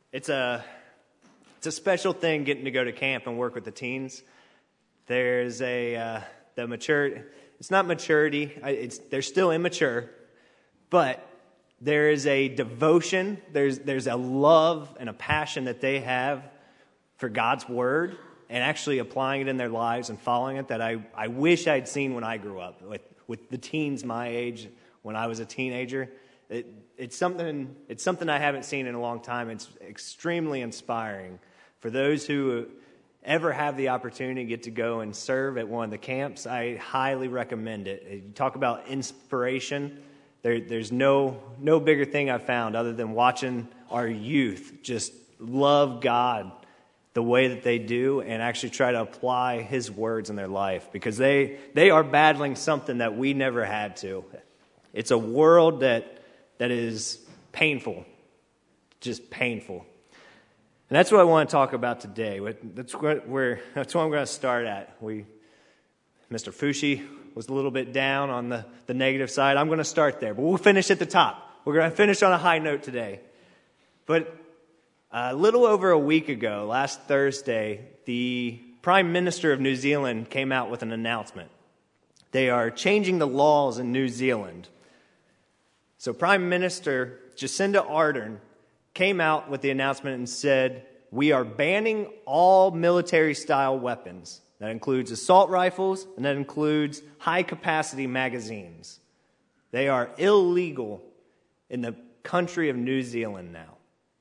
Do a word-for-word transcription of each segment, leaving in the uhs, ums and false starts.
It's a it's a special thing getting to go to camp and work with the teens. There's a uh, the mature. It's not maturity. It's they're still immature, but there is a devotion. There's there's a love and a passion that they have for God's word and actually applying it in their lives and following it that I, I wish I'd seen when I grew up with with the teens my age when I was a teenager. It, it's something it's something I haven't seen in a long time. It's extremely inspiring for those who ever have the opportunity to get to go and serve at one of the camps. I highly recommend it. You talk about inspiration. There, there's no no bigger thing I've found other than watching our youth just love God the way that they do and actually try to apply His words in their life, because they they are battling something that we never had to. It's a world that that is painful, just painful. And that's what I want to talk about today. That's where that's what I'm going to start at. We, Mister Fushi was a little bit down on the, the negative side. I'm going to start there, but we'll finish at the top. We're going to finish on a high note today. But a little over a week ago, last Thursday, the Prime Minister of New Zealand came out with an announcement. They are changing the laws in New Zealand. So Prime Minister Jacinda Ardern came out with the announcement and said, we are banning all military-style weapons. That includes assault rifles, and that includes high-capacity magazines. They are illegal in the country of New Zealand now.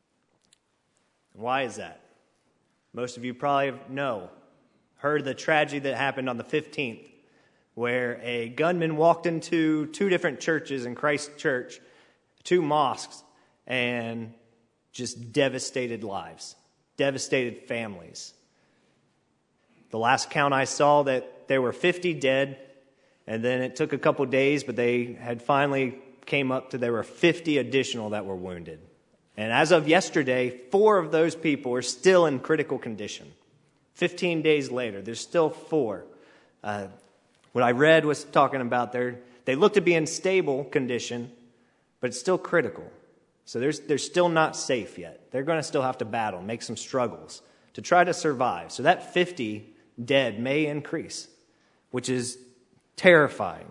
Why is that? Most of you probably know, heard the tragedy that happened on the fifteenth, where a gunman walked into two different churches in Christchurch, two mosques, and just devastated lives, devastated families. The last count I saw that there were fifty dead, and then it took a couple days, but they had finally came up to there were fifty additional that were wounded. And as of yesterday, four of those people are still in critical condition. Fifteen days later, there's still four. Uh, what I read was talking about their, they look to be in stable condition, but it's still critical. So there's, they're still not safe yet. They're going to still have to battle, make some struggles to try to survive. So that fifty dead may increase, which is terrifying.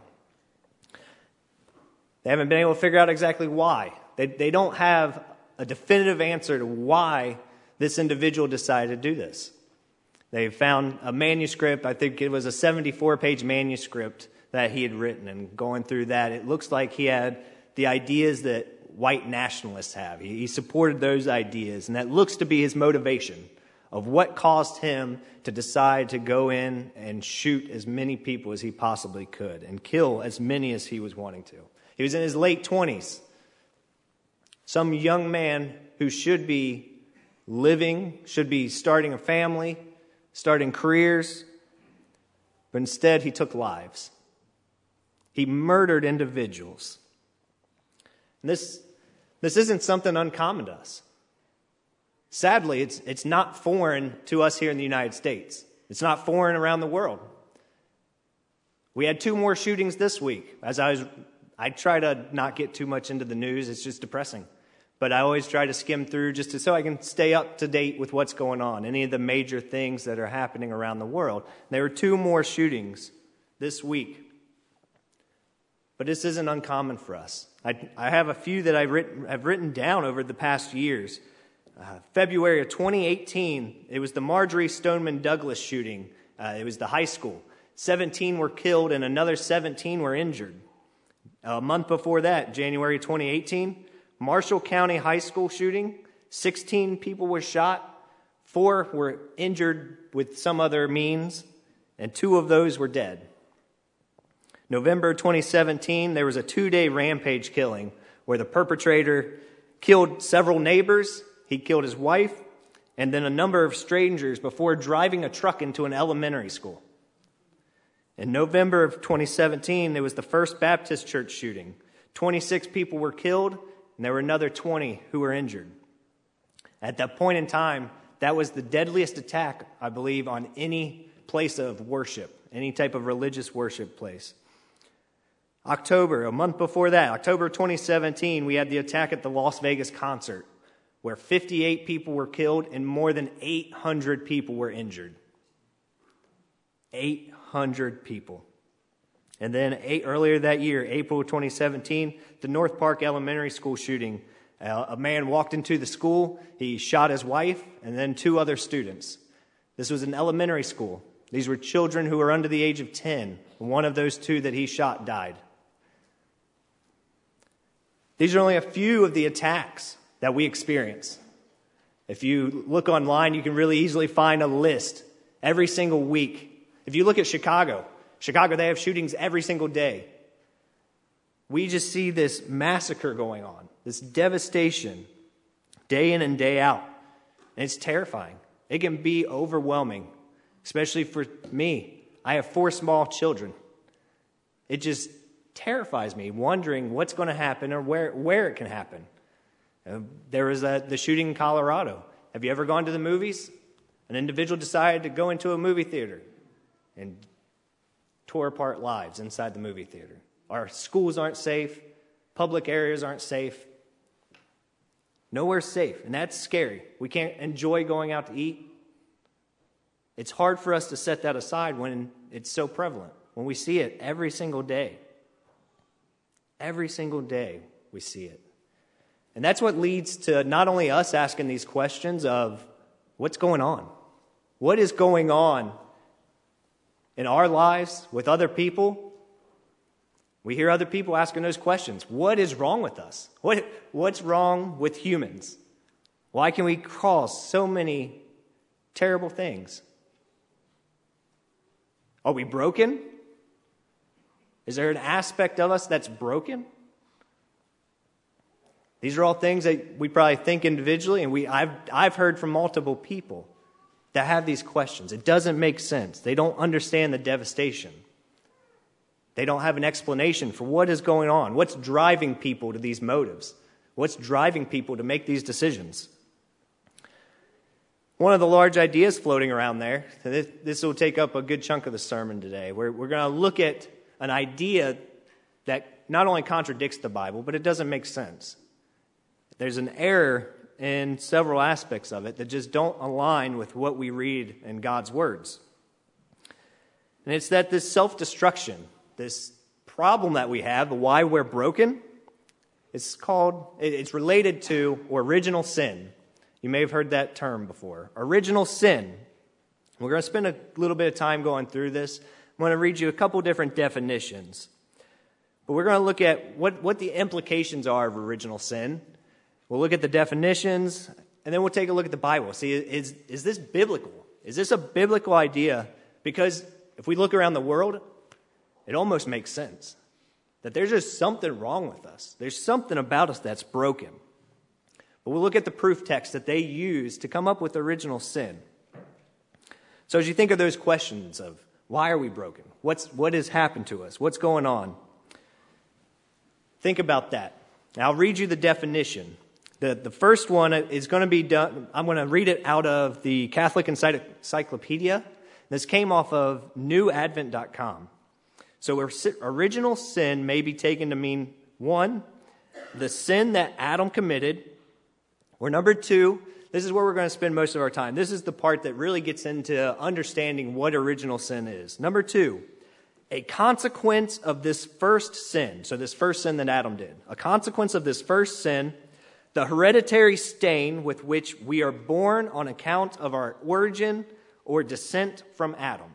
They haven't been able to figure out exactly why. They, they don't have a definitive answer to why this individual decided to do this. They found a manuscript, I think it was a seventy-four page manuscript that he had written, and going through that, it looks like he had the ideas that white nationalists have. He, he supported those ideas, and that looks to be his motivation of what caused him to decide to go in and shoot as many people as he possibly could and kill as many as he was wanting to. He was in his late twenties. Some young man who should be living, should be starting a family, starting careers, but instead he took lives. He murdered individuals. And this, this isn't something uncommon to us. Sadly, it's, it's not foreign to us here in the United States. It's not foreign around the world. We had two more shootings this week. As I was, I try to not get too much into the news. It's just depressing. But I always try to skim through just to, so I can stay up to date with what's going on, any of the major things that are happening around the world. There were two more shootings this week. But this isn't uncommon for us. I, I have a few that I've written, I've written down over the past years. Uh, February of twenty eighteen, it was the Marjorie Stoneman Douglas shooting. Uh, it was the high school. seventeen were killed and another seventeen were injured. A month before that, January twenty eighteen, Marshall County High School shooting. sixteen people were shot. Four were injured with some other means, and two of those were dead. November twenty seventeen, there was a two-day rampage killing where the perpetrator killed several neighbors. He killed his wife and then a number of strangers before driving a truck into an elementary school. In November of twenty seventeen, there was the First Baptist Church shooting. twenty-six people were killed, and there were another twenty who were injured. At that point in time, that was the deadliest attack, I believe, on any place of worship, any type of religious worship place. October, a month before that, October twenty seventeen, we had the attack at the Las Vegas concert, where fifty-eight people were killed and more than eight hundred people were injured. eight hundred people. And then eight, earlier that year, April twenty seventeen, the North Park Elementary School shooting. Uh, a man walked into the school, he shot his wife, and then two other students. This was an elementary school. These were children who were under the age of ten. One of those two that he shot died. These are only a few of the attacks that we experience. If you look online, you can really easily find a list every single week. If you look at Chicago, Chicago, they have shootings every single day. We just see this massacre going on, this devastation, day in and day out. And it's terrifying. It can be overwhelming, especially for me. I have four small children. It just terrifies me, wondering what's going to happen or where, where it can happen. Uh, there was a, the shooting in Colorado. Have you ever gone to the movies? An individual decided to go into a movie theater and tore apart lives inside the movie theater. Our schools aren't safe. Public areas aren't safe. Nowhere's safe, and that's scary. We can't enjoy going out to eat. It's hard for us to set that aside when it's so prevalent, when we see it every single day. Every single day we see it. And that's what leads to not only us asking these questions of what's going on? What is going on in our lives with other people? We hear other people asking those questions. What is wrong with us? What, what's wrong with humans? Why can we cause so many terrible things? Are we broken? Is there an aspect of us that's broken? These are all things that we probably think individually, and we I've I've heard from multiple people that have these questions. It doesn't make sense. They don't understand the devastation. They don't have an explanation for what is going on. What's driving people to these motives? What's driving people to make these decisions? One of the large ideas floating around there, this, this will take up a good chunk of the sermon today. We're, we're going to look at an idea that not only contradicts the Bible, but it doesn't make sense. There's an error in several aspects of it that just don't align with what we read in God's words. And it's that this self-destruction, this problem that we have, why we're broken, it's called, it's related to original sin. You may have heard that term before. Original sin. We're going to spend a little bit of time going through this. I'm going to read you a couple different definitions. But we're going to look at what, what the implications are of original sin. We'll look at the definitions, and then we'll take a look at the Bible. See, is, is this biblical? Is this a biblical idea? Because if we look around the world, it almost makes sense that there's just something wrong with us. There's something about us that's broken. But we'll look at the proof text that they use to come up with original sin. So as you think of those questions of why are we broken? What's, what has happened to us? What's going on? Think about that. Now I'll read you the definition. The, the first one is going to be done, I'm going to read it out of the Catholic Encyclopedia. This came off of new advent dot com. So original sin may be taken to mean, one, the sin that Adam committed, or number two, this is where we're going to spend most of our time. This is the part that really gets into understanding what original sin is. Number two, a consequence of this first sin. So this first sin that Adam did. A consequence of this first sin, the hereditary stain with which we are born on account of our origin or descent from Adam.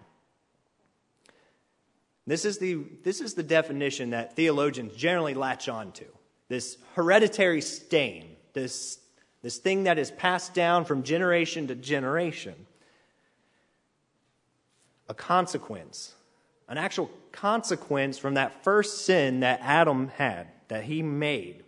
This is the, this is the definition that theologians generally latch on to. This hereditary stain, this, this thing that is passed down from generation to generation. A consequence, an actual consequence from that first sin that Adam had, that he made.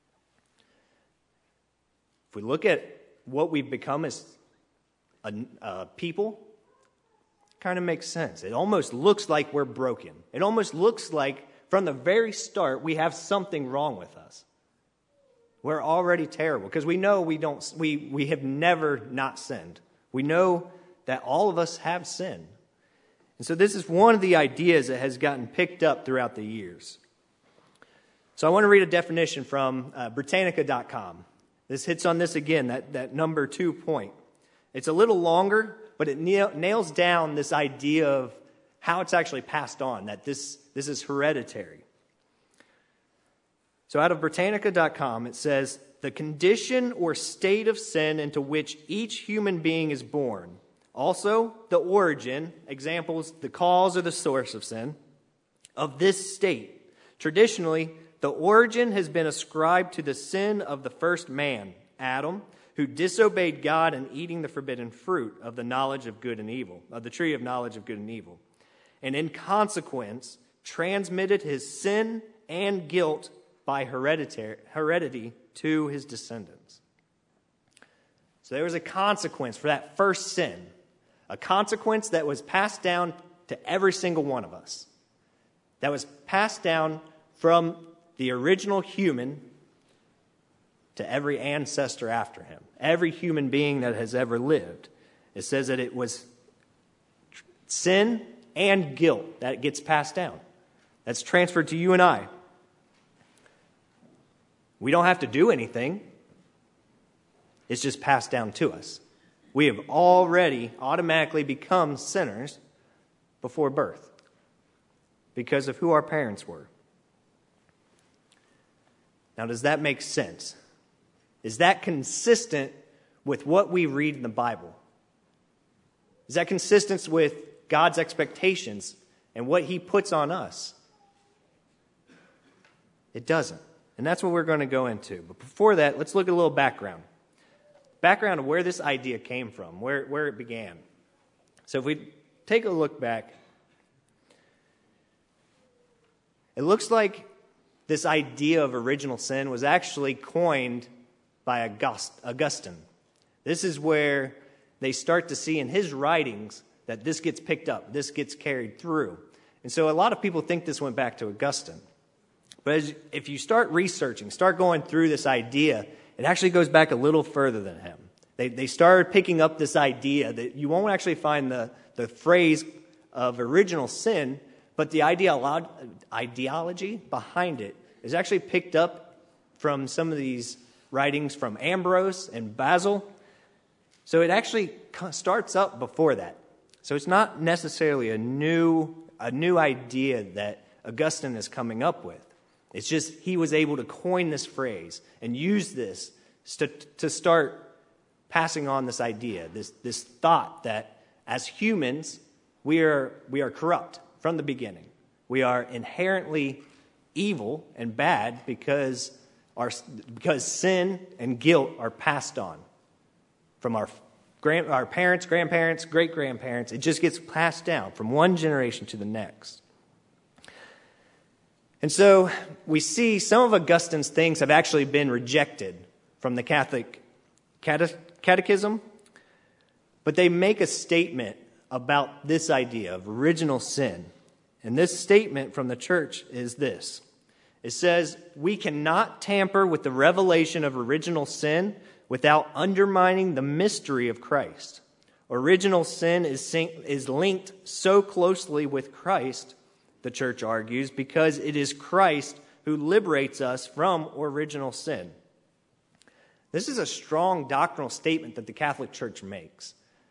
If we look at what we've become as a, a people, kind of makes sense. It almost looks like we're broken. It almost looks like from the very start we have something wrong with us. We're already terrible because we know we don't we we have never not sinned. We know that all of us have sinned. And so this is one of the ideas that has gotten picked up throughout the years. So I want to read a definition from uh, Britannica dot com. This hits on this again, that, that number two point. It's a little longer, but it nails down this idea of how it's actually passed on, that this, this is hereditary. So out of Britannica dot com, it says, the condition or state of sin into which each human being is born. Also, the origin, examples, the cause or the source of sin, of this state. Traditionally, the origin has been ascribed to the sin of the first man, Adam, who disobeyed God in eating the forbidden fruit of the knowledge of good and evil, of the tree of knowledge of good and evil, and in consequence transmitted his sin and guilt by hereditary, heredity to his descendants. So there was a consequence for that first sin, a consequence that was passed down to every single one of us, that was passed down from the original human to every ancestor after him, every human being that has ever lived. It says that it was sin and guilt that gets passed down. That's transferred to you and I. We don't have to do anything. It's just passed down to us. We have already automatically become sinners before birth because of who our parents were. Now, does that make sense? Is that consistent with what we read in the Bible? Is that consistent with God's expectations and what he puts on us? It doesn't. And that's what we're going to go into. But before that, let's look at a little background. Background of where this idea came from, where, where it began. So if we take a look back, it looks like this idea of original sin was actually coined by August, Augustine. This is where they start to see in his writings that this gets picked up, this gets carried through. And so a lot of people think this went back to Augustine. But as, if you start researching, start going through this idea, it actually goes back a little further than him. They, they started picking up this idea that you won't actually find the, the phrase of original sin, but the ideolo- ideology behind it is actually picked up from some of these writings from Ambrose and Basil. So it actually starts up before that. So it's not necessarily a new, a new idea that Augustine is coming up with. It's just he was able to coin this phrase and use this to, to start passing on this idea, this, this thought that as humans, we are, we are corrupt from the beginning. We are inherently evil and bad because, our, because sin and guilt are passed on from our, grand, our parents, grandparents, great-grandparents. It just gets passed down from one generation to the next. And so we see some of Augustine's things have actually been rejected from the Catholic cate- Catechism, but they make a statement about this idea of original sin. And this statement from the church is this. It says, we cannot tamper with the revelation of original sin without undermining the mystery of Christ. Original sin is, syn- is linked so closely with Christ, the church argues, because it is Christ who liberates us from original sin. This is a strong doctrinal statement that the Catholic Church makes.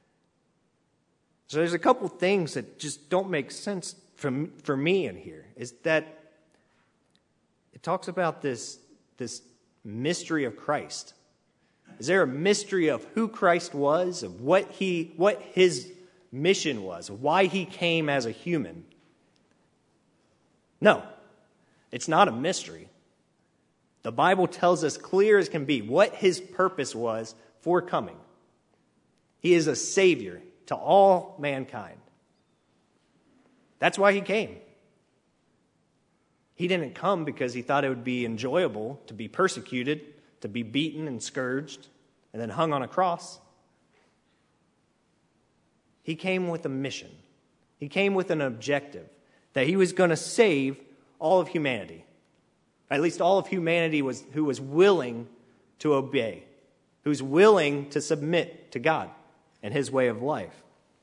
So there's a couple things that just don't make sense for, for me in here, is that it talks about this, this mystery of Christ. Is there a mystery of who Christ was, of what he, what his mission was, why he came as a human? No, it's not a mystery. The Bible tells us clear as can be what his purpose was for coming. He is a savior to all mankind. That's why he came. He didn't come because he thought it would be enjoyable to be persecuted, to be beaten and scourged, and then hung on a cross. He came with a mission. He came with an objective, that he was going to save all of humanity. At least all of humanity was who was willing to obey, who's willing to submit to God and his way of life.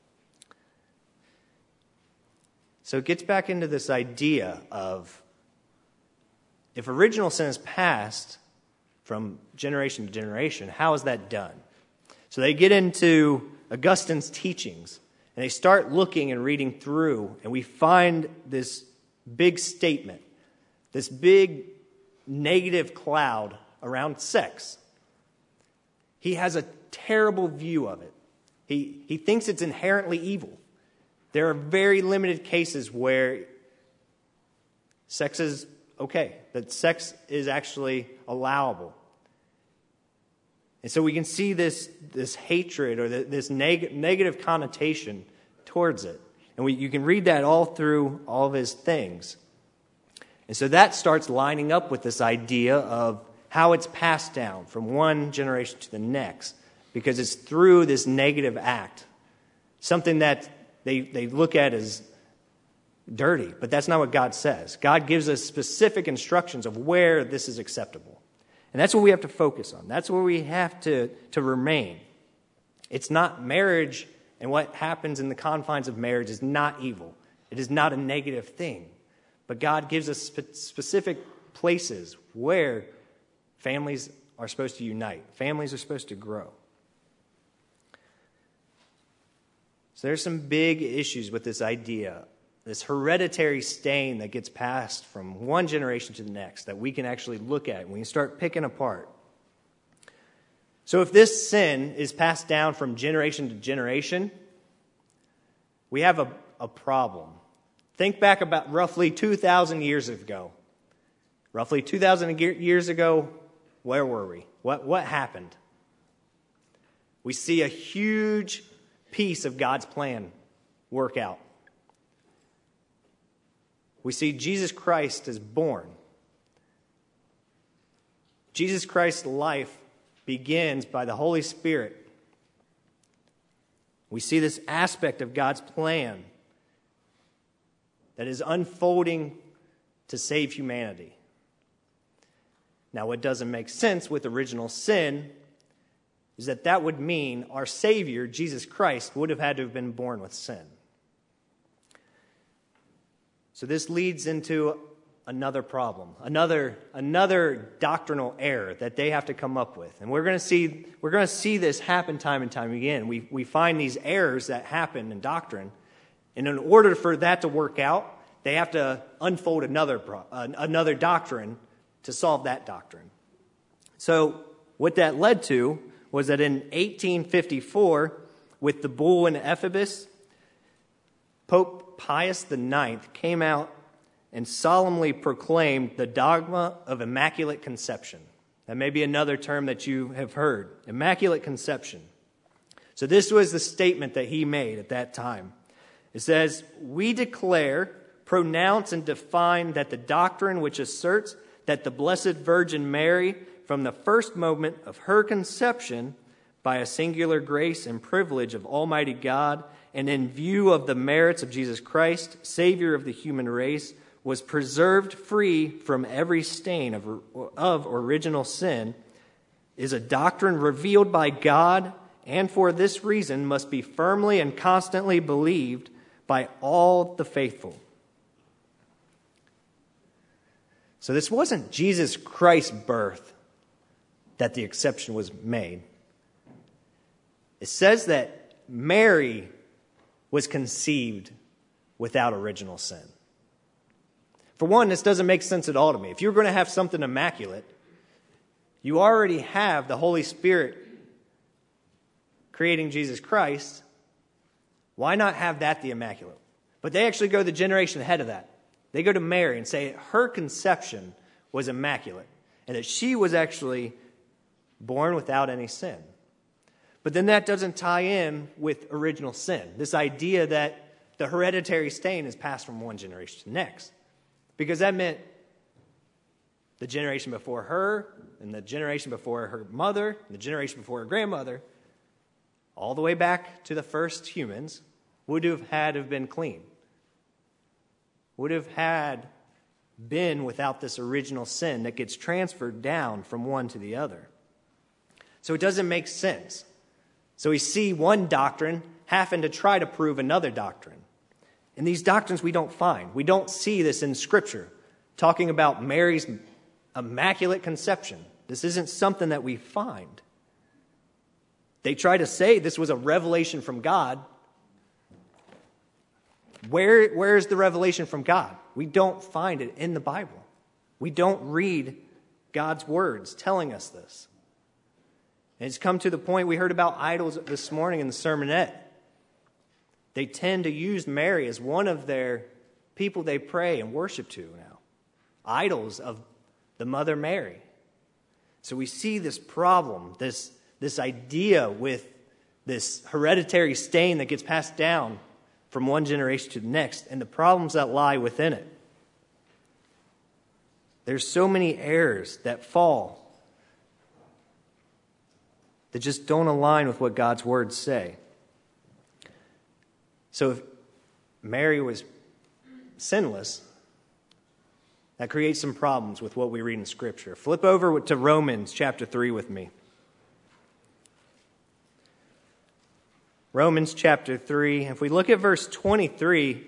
So it gets back into this idea of if original sin is passed from generation to generation. How is that done? So they get into Augustine's teachings, and they start looking and reading through, and we find this big statement, this big negative cloud around sex. He has a terrible view of it. He, he thinks it's inherently evil. There are very limited cases where sex is okay, that sex is actually allowable. And so we can see this, this hatred or the, this neg- negative connotation towards it. And we, you can read that all through all of his things. And so that starts lining up with this idea of how it's passed down from one generation to the next, because it's through this negative act, something that they, they look at as dirty, but that's not what God says. God gives us specific instructions of where this is acceptable. And that's what we have to focus on. That's where we have to, to remain. It's not marriage, and what happens in the confines of marriage is not evil. It is not a negative thing. But God gives us spe- specific places where families are supposed to unite. Families are supposed to grow. So there's some big issues with this idea, this hereditary stain that gets passed from one generation to the next that we can actually look at and we can start picking apart. So if this sin is passed down from generation to generation, we have a, a problem. Think back about roughly two thousand years ago. Roughly two thousand years ago, where were we? What, what happened? We see a huge piece of God's plan work out. We see Jesus Christ is born. Jesus Christ's life begins by the Holy Spirit. We see this aspect of God's plan that is unfolding to save humanity. Now, what doesn't make sense with original sin is that that would mean our Savior, Jesus Christ, would have had to have been born with sin. So this leads into another problem, another, another doctrinal error that they have to come up with. And we're going to see, we're going to see this happen time and time again. We, we find these errors that happen in doctrine, and in order for that to work out, they have to unfold another, pro, uh, another doctrine to solve that doctrine. So what that led to was that in eighteen fifty-four, with the bull in Ephesus, Pope Pius the Ninth came out and solemnly proclaimed the dogma of Immaculate Conception. That may be another term that you have heard, Immaculate Conception. So this was the statement that he made at that time. It says, "We declare, pronounce, and define that the doctrine which asserts that the Blessed Virgin Mary, from the first moment of her conception, by a singular grace and privilege of Almighty God, and in view of the merits of Jesus Christ, Savior of the human race, was preserved free from every stain of, of original sin, is a doctrine revealed by God, and for this reason must be firmly and constantly believed by all the faithful." So this wasn't Jesus Christ's birth that the exception was made. It says that Mary was conceived without original sin. For one, this doesn't make sense at all to me. If you're going to have something immaculate, you already have the Holy Spirit creating Jesus Christ. Why not have that the immaculate? But they actually go the generation ahead of that. They go to Mary and say her conception was immaculate and that she was actually born without any sin. But then that doesn't tie in with original sin, this idea that the hereditary stain is passed from one generation to the next. Because that meant the generation before her, and the generation before her mother, and the generation before her grandmother, all the way back to the first humans, would have had to have been clean. Would have had been without this original sin that gets transferred down from one to the other. So it doesn't make sense. So we see one doctrine having to try to prove another doctrine. And these doctrines we don't find. We don't see this in Scripture, talking about Mary's immaculate conception. This isn't something that we find. They try to say this was a revelation from God. Where, where is the revelation from God? We don't find it in the Bible. We don't read God's words telling us this. And it's come to the point, we heard about idols this morning in the sermonette. They tend to use Mary as one of their people they pray and worship to now. Idols of the Mother Mary. So we see this problem, this, this idea with this hereditary stain that gets passed down from one generation to the next, and the problems that lie within it. There's so many errors that fall that just don't align with what God's words say. So if Mary was sinless, that creates some problems with what we read in Scripture. Flip over to Romans chapter three with me. Romans chapter three. If we look at verse twenty-three,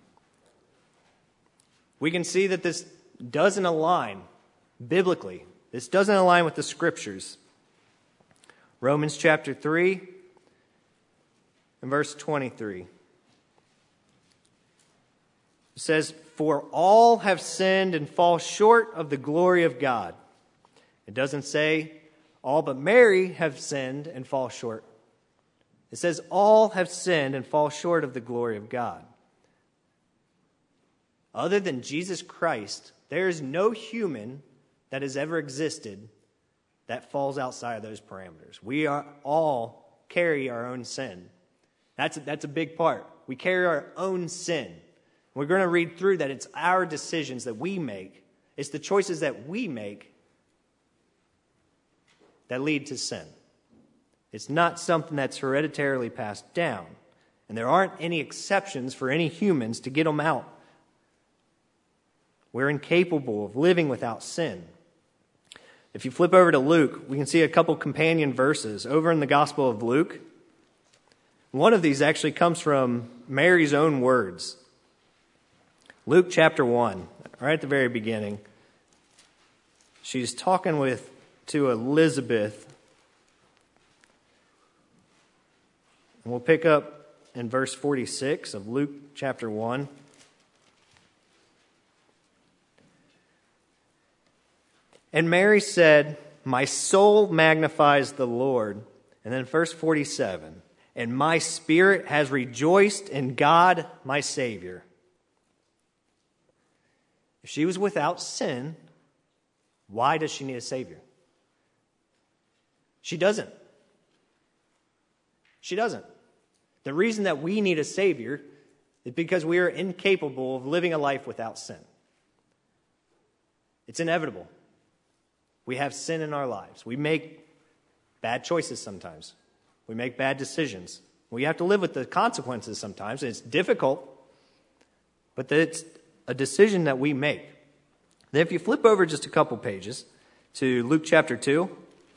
we can see that this doesn't align biblically. This doesn't align with the Scriptures. Romans chapter three and verse twenty-three. It says, "For all have sinned and fall short of the glory of God." It doesn't say all but Mary have sinned and fall short. It says all have sinned and fall short of the glory of God. Other than Jesus Christ, there is no human that has ever existed that falls outside of those parameters. We are all carry our own sin. That's a, that's a big part. We carry our own sin. We're going to read through that. It's our decisions that we make. It's the choices that we make that lead to sin. It's not something that's hereditarily passed down. And there aren't any exceptions for any humans to get them out. We're incapable of living without sin. If you flip over to Luke, we can see a couple companion verses. Over in the Gospel of Luke, one of these actually comes from Mary's own words. Luke chapter one, right at the very beginning. She's talking with to Elizabeth. And we'll pick up in verse forty-six of Luke chapter one. "And Mary said, 'My soul magnifies the Lord.'" And then verse forty-seven, "And my spirit has rejoiced in God my Savior." If she was without sin, why does she need a Savior? She doesn't. She doesn't. The reason that we need a Savior is because we are incapable of living a life without sin. It's inevitable. We have sin in our lives. We make bad choices sometimes. We make bad decisions. We have to live with the consequences sometimes. It's difficult, but it's a decision that we make. Then if you flip over just a couple pages to Luke chapter two,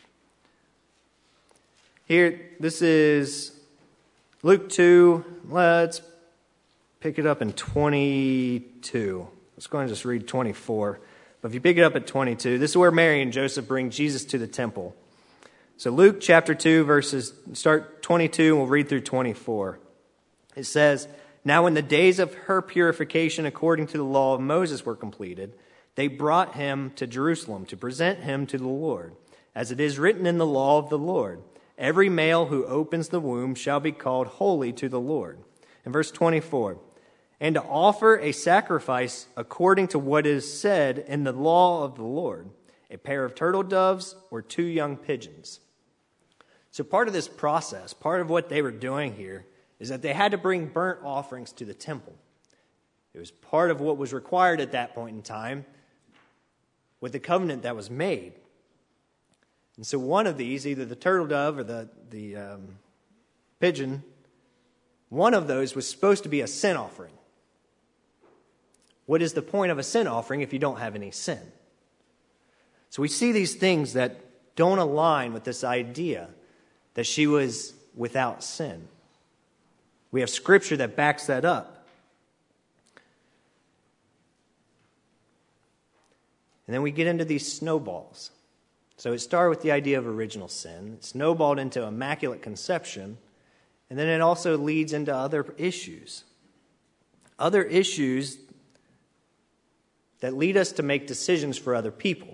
here, this is Luke two. Let's pick it up in twenty-two. Let's go ahead and just read twenty-four. But if you pick it up at twenty-two, this is where Mary and Joseph bring Jesus to the temple. So Luke chapter two, verses, start twenty-two, and we'll read through twenty-four. It says, "Now when the days of her purification according to the law of Moses were completed, they brought him to Jerusalem to present him to the Lord, as it is written in the law of the Lord. Every male who opens the womb shall be called holy to the Lord." In verse twenty-four, "And to offer a sacrifice according to what is said in the law of the Lord, a pair of turtle doves or two young pigeons." So part of this process, part of what they were doing here, is that they had to bring burnt offerings to the temple. It was part of what was required at that point in time with the covenant that was made. And so one of these, either the turtle dove or the, the um, pigeon, one of those was supposed to be a sin offering. What is the point of a sin offering if you don't have any sin? So we see these things that don't align with this idea that she was without sin. We have scripture that backs that up. And then we get into these snowballs. So it started with the idea of original sin. It snowballed into immaculate conception. And then it also leads into other issues. Other issues that lead us to make decisions for other people.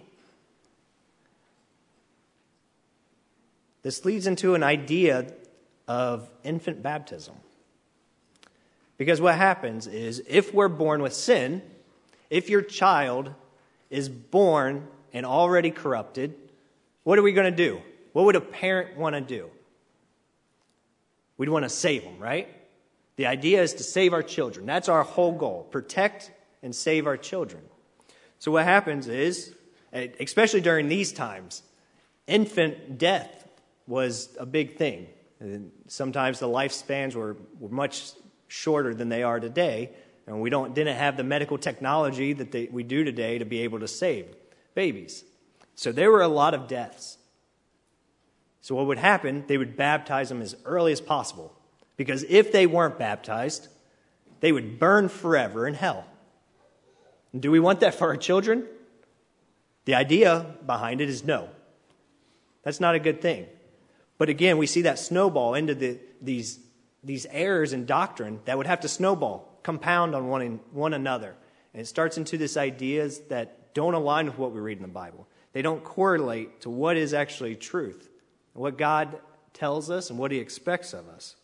This leads into an idea of infant baptism. Because what happens is, if we're born with sin, if your child is born and already corrupted, what are we going to do? What would a parent want to do? We'd want to save them, right? The idea is to save our children. That's our whole goal. Protect and save our children. So what happens is, especially during these times, infant death was a big thing. And sometimes the lifespans were, were much shorter than they are today, and we don't didn't have the medical technology that they, we do today to be able to save babies. So there were a lot of deaths. So what would happen, they would baptize them as early as possible. Because if they weren't baptized, they would burn forever in hell. And do we want that for our children? The idea behind it is no. That's not a good thing. But again, we see that snowball into the, these, these errors in doctrine that would have to snowball, compound on one, one another. And it starts into this ideas that don't align with what we read in the Bible. They don't correlate to what is actually truth, what God tells us and what he expects of us.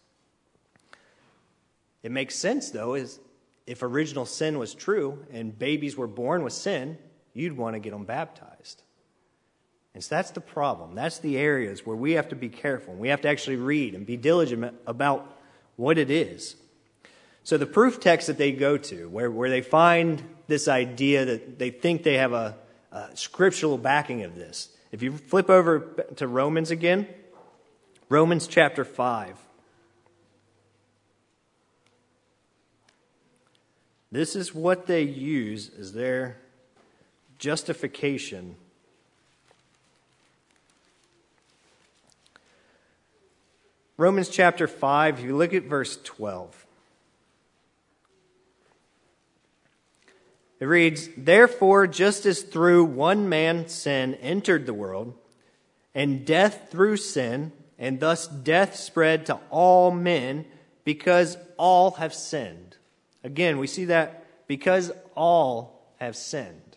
It makes sense, though, is if original sin was true and babies were born with sin, you'd want to get them baptized. And so that's the problem. That's the areas where we have to be careful. We have to actually read and be diligent about what it is. So the proof text that they go to, where, where they find this idea that they think they have a, a scriptural backing of this. If you flip over to Romans again, Romans chapter five. This is what they use as their justification. Romans chapter five, if you look at verse twelve. It reads, "Therefore, just as through one man sin entered the world, and death through sin, and thus death spread to all men, because all have sinned." Again, we see that because all have sinned.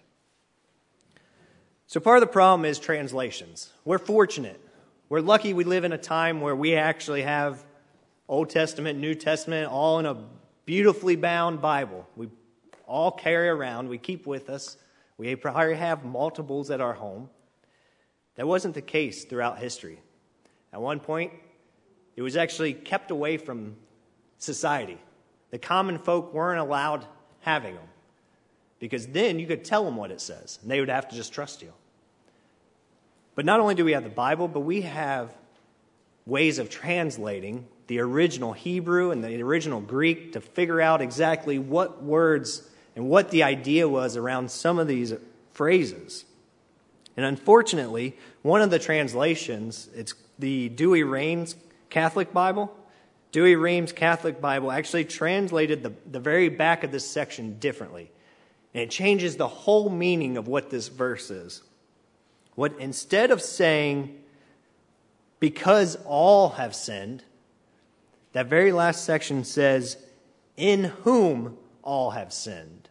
So part of the problem is translations. We're fortunate. We're lucky we live in a time where we actually have Old Testament, New Testament, all in a beautifully bound Bible. We all carry around, we keep with us. We probably have multiples at our home. That wasn't the case throughout history. At one point, it was actually kept away from society. The common folk weren't allowed having them, because then you could tell them what it says, and they would have to just trust you. But not only do we have the Bible, but we have ways of translating the original Hebrew and the original Greek to figure out exactly what words and what the idea was around some of these phrases. And unfortunately, one of the translations, it's the Douay-Rheims Catholic Bible. Douay-Rheims Catholic Bible actually translated the, the very back of this section differently. And it changes the whole meaning of what this verse is. What instead of saying, because all have sinned, that very last section says, in whom all have sinned.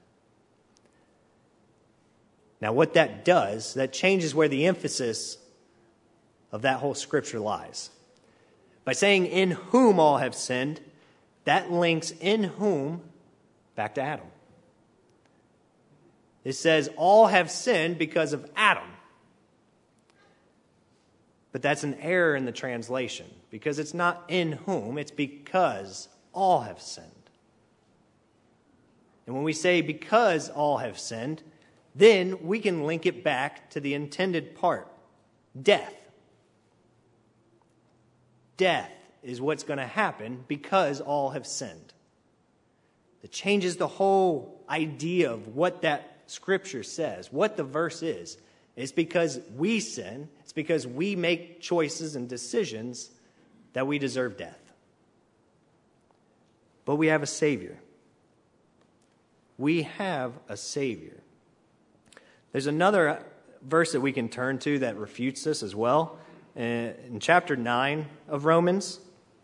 Now what that does, that changes where the emphasis of that whole scripture lies. By saying in whom all have sinned, that links in whom back to Adam. It says all have sinned because of Adam. But that's an error in the translation, because it's not in whom, it's because all have sinned. And when we say because all have sinned, then we can link it back to the intended part, death. Death is what's going to happen because all have sinned. It changes the whole idea of what that scripture says, what the verse is. It's because we sin. It's because we make choices and decisions that we deserve death. But we have a Savior. We have a Savior. There's another verse that we can turn to that refutes this as well. In chapter nine of Romans,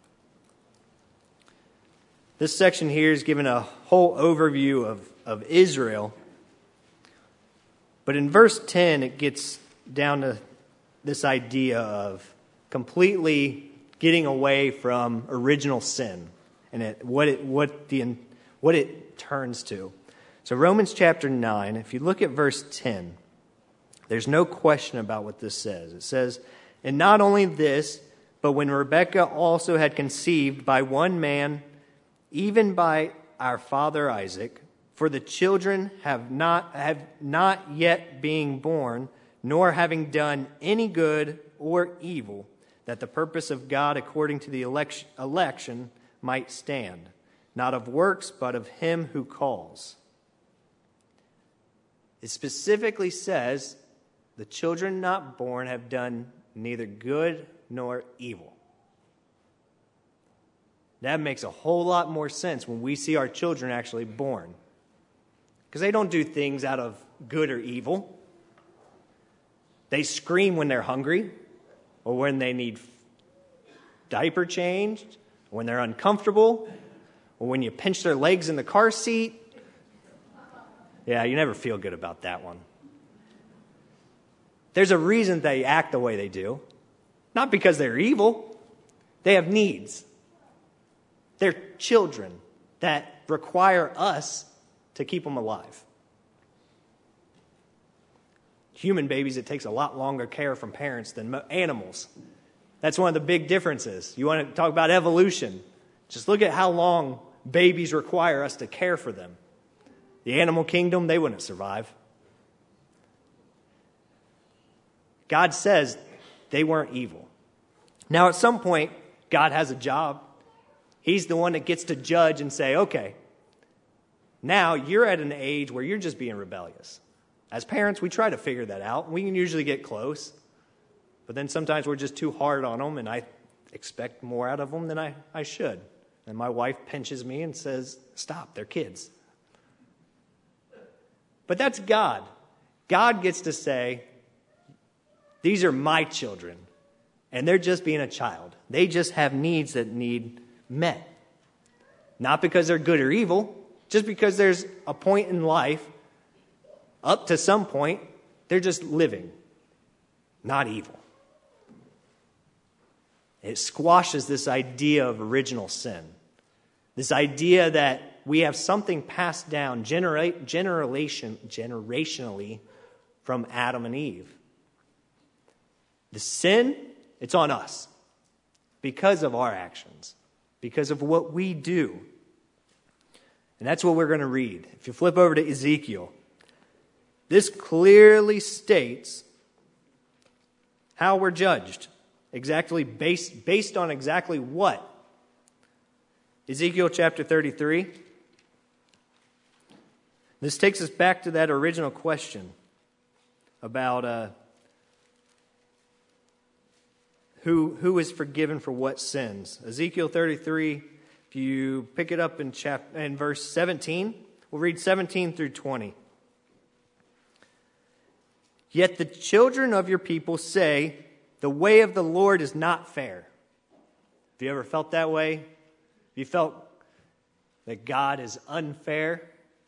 this section here is given a whole overview of, of Israel. But in verse ten, it gets down to this idea of completely getting away from original sin and it, what it what the what it turns to. So Romans chapter nine, if you look at verse ten, there's no question about what this says. It says, "And not only this, but when Rebekah also had conceived by one man, even by our father Isaac, for the children have not have not yet being born, nor having done any good or evil, that the purpose of God according to the election, election might stand, not of works, but of him who calls." It specifically says, the children not born have done neither good nor evil. That makes a whole lot more sense when we see our children actually born. Because they don't do things out of good or evil. They scream when they're hungry, or when they need diaper changed, or when they're uncomfortable, or when you pinch their legs in the car seat. Yeah, you never feel good about that one. There's a reason they act the way they do. Not because they're evil. They have needs. They're children that require us to keep them alive. Human babies, it takes a lot longer care from parents than animals. That's one of the big differences. You want to talk about evolution? Just look at how long babies require us to care for them. The animal kingdom, they wouldn't survive. God says they weren't evil. Now, at some point, God has a job. He's the one that gets to judge and say, okay, now you're at an age where you're just being rebellious. As parents, we try to figure that out. We can usually get close. But then sometimes we're just too hard on them, and I expect more out of them than I, I should. And my wife pinches me and says, stop, they're kids. But that's God. God gets to say, these are my children, and they're just being a child. They just have needs that need met. Not because they're good or evil, just because there's a point in life, up to some point, they're just living, not evil. It squashes this idea of original sin. This idea that we have something passed down genera- generation, generationally from Adam and Eve. The sin, it's on us because of our actions, because of what we do. And that's what we're going to read. If you flip over to Ezekiel, this clearly states how we're judged, exactly based, based on exactly what. Ezekiel chapter thirty-three. This takes us back to that original question about uh, who who is forgiven for what sins. Ezekiel thirty-three, if you pick it up in, chap- in verse seventeen, we'll read seventeen through twenty. Yet the children of your people say, the way of the Lord is not fair. Have you ever felt that way? Have you felt that God is unfair?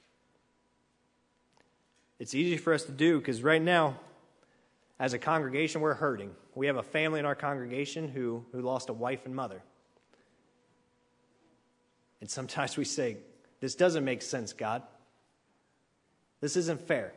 It's easy for us to do because right now, as a congregation, we're hurting. We have a family in our congregation who, who lost a wife and mother. And sometimes we say, this doesn't make sense, God. This isn't fair.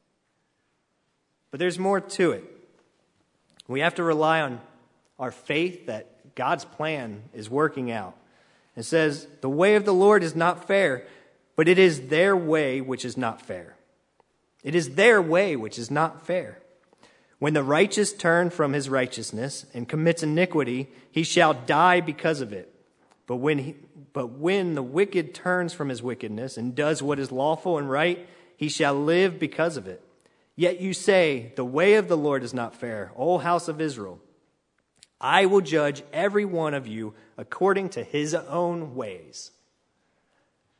But there's more to it. We have to rely on our faith that God's plan is working out. It says, the way of the Lord is not fair, but it is their way which is not fair. It is their way which is not fair. When the righteous turn from his righteousness and commits iniquity, he shall die because of it. But when he, but when the wicked turns from his wickedness and does what is lawful and right, he shall live because of it. Yet you say, the way of the Lord is not fair, O house of Israel. I will judge every one of you according to his own ways.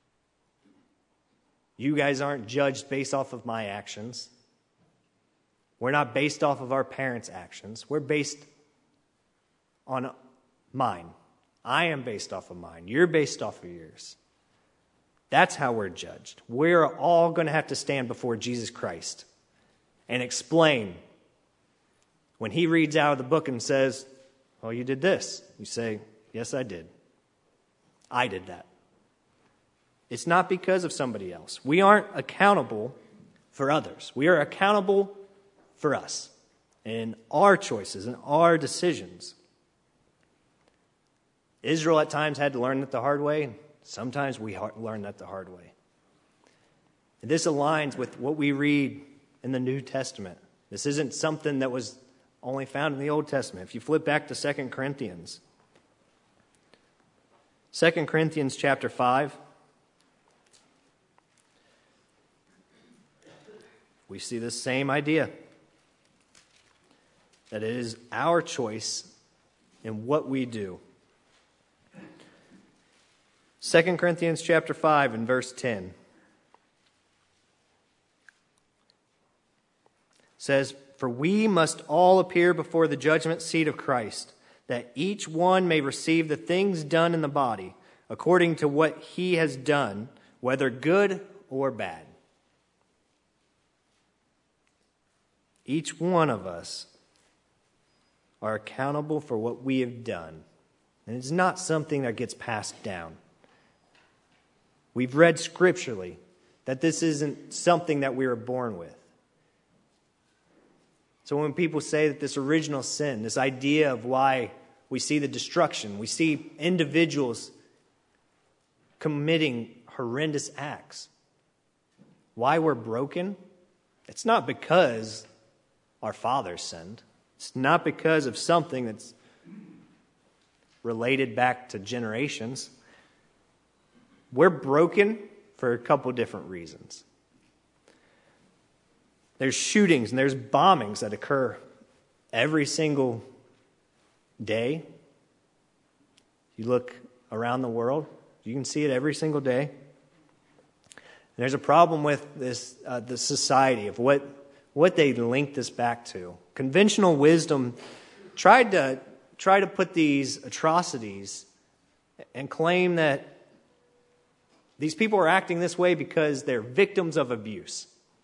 You guys aren't judged based off of my actions. We're not based off of our parents' actions. We're based on mine. I am based off of mine. You're based off of yours. That's how we're judged. We're all going to have to stand before Jesus Christ and explain. When he reads out of the book and says, well, you did this. You say, yes, I did. I did that. It's not because of somebody else. We aren't accountable for others. We are accountable for us and our choices and our decisions. Israel at times had to learn that the hard way. Sometimes we learn that the hard way. And this aligns with what we read in the New Testament. This isn't something that was only found in the Old Testament. If you flip back to Second Corinthians, Second Corinthians chapter five, we see the same idea, that it is our choice in what we do. Second Corinthians chapter five and verse ten says, for we must all appear before the judgment seat of Christ, that each one may receive the things done in the body, according to what he has done, whether good or bad. Each one of us are accountable for what we have done. And it's not something that gets passed down. We've read scripturally that this isn't something that we were born with. So when people say that this original sin, this idea of why we see the destruction, we see individuals committing horrendous acts, why we're broken, it's not because our fathers sinned. It's not because of something that's related back to generations. We're broken for a couple different reasons. There's shootings and there's bombings that occur every single day. You look around the world, you can see it every single day. And there's a problem with this, uh, the society of what, what they link this back to. Conventional wisdom tried to try to put these atrocities and claim that these people are acting this way because they're victims of abuse.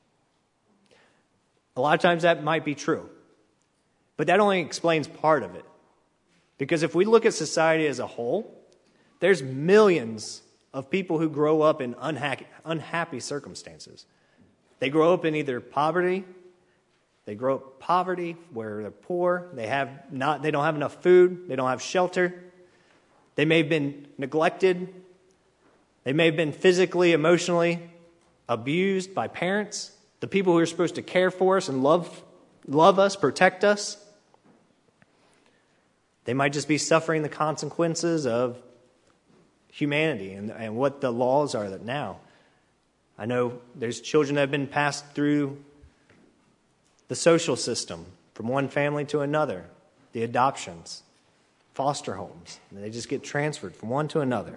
A lot of times that might be true, but that only explains part of it. Because if we look at society as a whole, there's millions of people who grow up in unhappy, unhappy circumstances. They grow up in either poverty, they grow up poverty where they're poor, they have not, they don't have enough food, they don't have shelter, they may have been neglected, they may have been physically, emotionally abused by parents. The people who are supposed to care for us and love, love us, protect us. They might just be suffering the consequences of humanity and, and what the laws are that now. I know there's children that have been passed through the social system from one family to another, the adoptions, foster homes. And they just get transferred from one to another.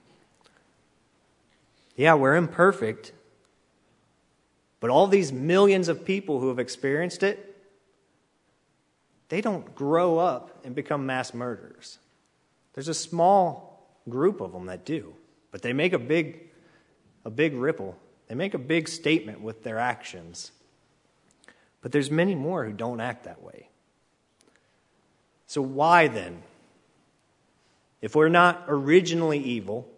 Yeah, we're imperfect. But all these millions of people who have experienced it, they don't grow up and become mass murderers. There's a small group of them that do, but they make a big, a big ripple. They make a big statement with their actions. But there's many more who don't act that way. So why then? If we're not originally evil,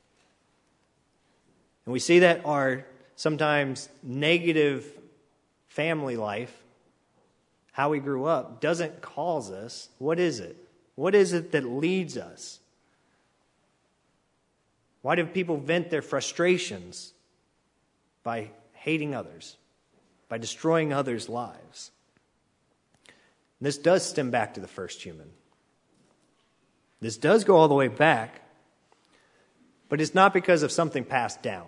and we see that our sometimes negative family life, how we grew up, doesn't cause us, what is it? What is it that leads us? Why do people vent their frustrations? By hating others, by destroying others' lives. And this does stem back to the first human. This does go all the way back, but it's not because of something passed down.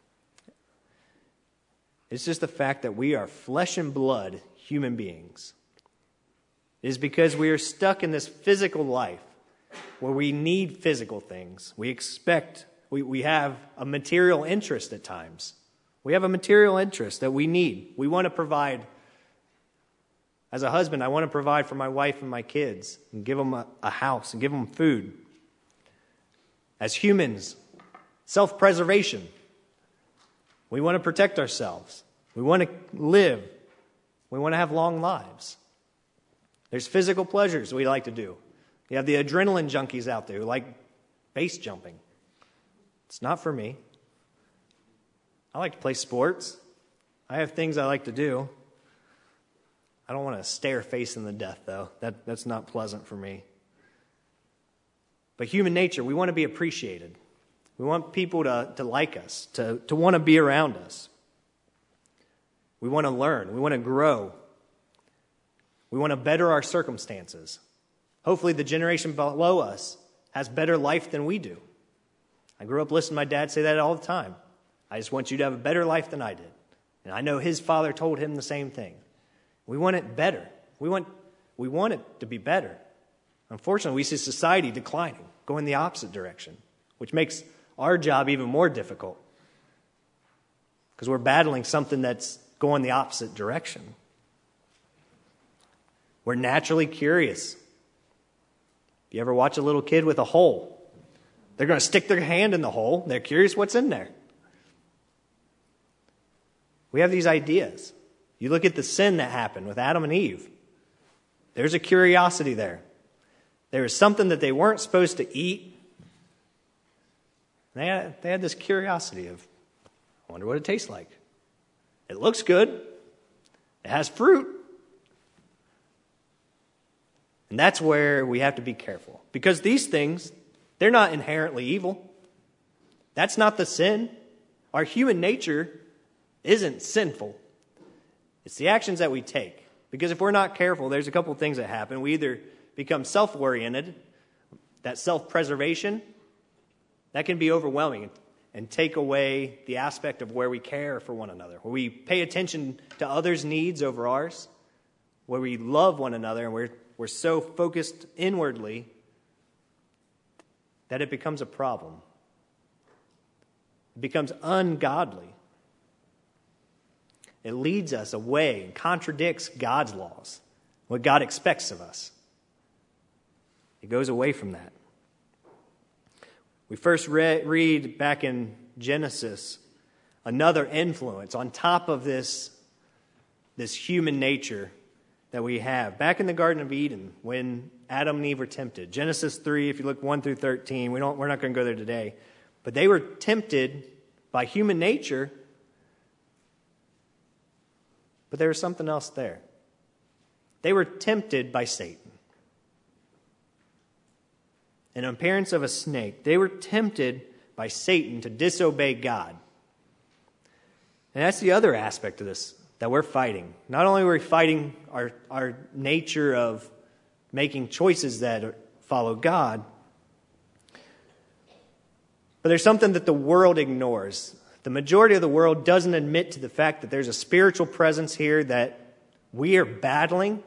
It's just the fact that we are flesh and blood human beings. It is because we are stuck in this physical life where we need physical things. We expect, we, we have a material interest at times. We have a material interest that we need. We want to provide As a husband, I want to provide for my wife and my kids and give them a, a house and give them food. As humans, self-preservation. We want to protect ourselves. We want to live. We want to have long lives. There's physical pleasures we like to do. You have the adrenaline junkies out there who like base jumping. It's not for me. I like to play sports. I have things I like to do. I don't want to stare facing the death, though. That, that's not pleasant for me. But human nature, we want to be appreciated. We want people to, to like us, to, to want to be around us. We want to learn. We want to grow. We want to better our circumstances. Hopefully the generation below us has better life than we do. I grew up listening to my dad say that all the time. I just want you to have a better life than I did. And I know his father told him the same thing. We want it better. We want, we want it to be better. Unfortunately, we see society declining, going the opposite direction, which makes our job even more difficult because we're battling something that's going the opposite direction. We're naturally curious. If you ever watch a little kid with a hole, they're going to stick their hand in the hole. They're curious what's in there. We have these ideas. You look at the sin that happened with Adam and Eve. There's a curiosity there. There was something that they weren't supposed to eat. They had, they had this curiosity of, I wonder what it tastes like. It looks good. It has fruit. And that's where we have to be careful. Because these things, they're not inherently evil. That's not the sin. Our human nature isn't sinful. It's the actions that we take. Because if we're not careful, there's a couple things that happen. We either become self-oriented, that self-preservation, that can be overwhelming and take away the aspect of where we care for one another, where we pay attention to others' needs over ours, where we love one another, and we're, we're so focused inwardly that it becomes a problem. It becomes ungodly. It leads us away and contradicts God's laws, what God expects of us. It goes away from that. We first read, read back in Genesis another influence on top of this, this human nature that we have. Back in the Garden of Eden, when Adam and Eve were tempted. Genesis three, if you look one through thirteen, we don't, we're not going to go there today. But they were tempted by human nature, but there was something else there. They were tempted by Satan. In appearance of a snake, they were tempted by Satan to disobey God. And that's the other aspect of this that we're fighting. Not only are we fighting our, our nature of making choices that follow God, but there's something that the world ignores. The majority of the world doesn't admit to the fact that there's a spiritual presence here that we are battling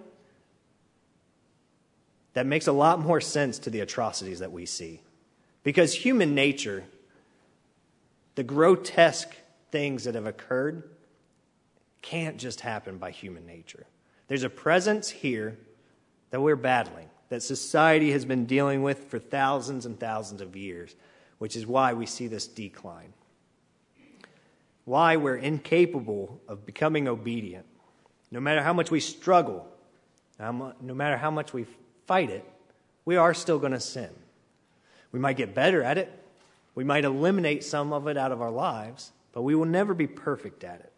that makes a lot more sense to the atrocities that we see. Because human nature, the grotesque things that have occurred, can't just happen by human nature. There's a presence here that we're battling, that society has been dealing with for thousands and thousands of years, which is why we see this decline. Why we're incapable of becoming obedient. No matter how much we struggle, no matter how much we fight it, we are still going to sin. We might get better at it. We might eliminate some of it out of our lives, but we will never be perfect at it.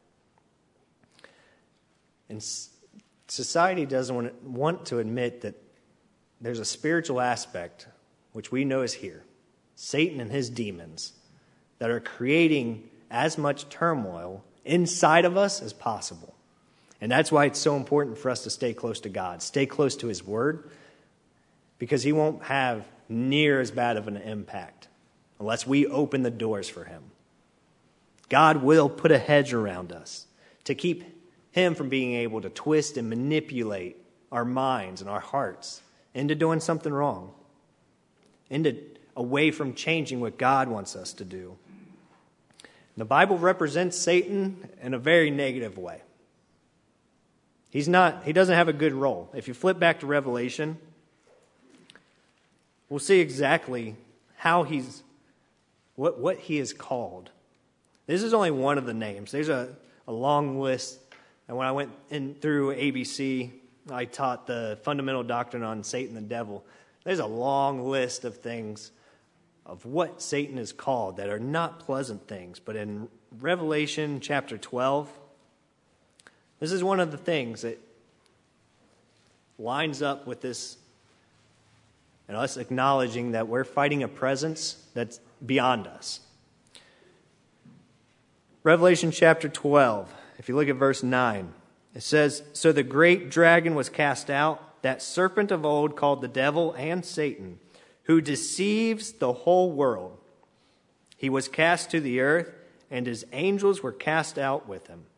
And society doesn't want to admit that there's a spiritual aspect, which we know is here. Satan and his demons that are creating as much turmoil inside of us as possible. And that's why it's so important for us to stay close to God, stay close to his word, because he won't have near as bad of an impact unless we open the doors for him. God will put a hedge around us to keep him from being able to twist and manipulate our minds and our hearts into doing something wrong, into away from changing what God wants us to do. The Bible represents Satan in a very negative way. He's not, he doesn't have a good role. If you flip back to Revelation, we'll see exactly how he's, what, what he is called. This is only one of the names. There's a, a long list. And when I went in through A B C, I taught the fundamental doctrine on Satan the devil. There's a long list of things of what Satan is called that are not pleasant things. But in Revelation chapter twelve, this is one of the things that lines up with this and us acknowledging that we're fighting a presence that's beyond us. Revelation chapter twelve, if you look at verse nine, it says, "So the great dragon was cast out, that serpent of old called the devil and Satan, who deceives the whole world. He was cast to the earth, and his angels were cast out with him."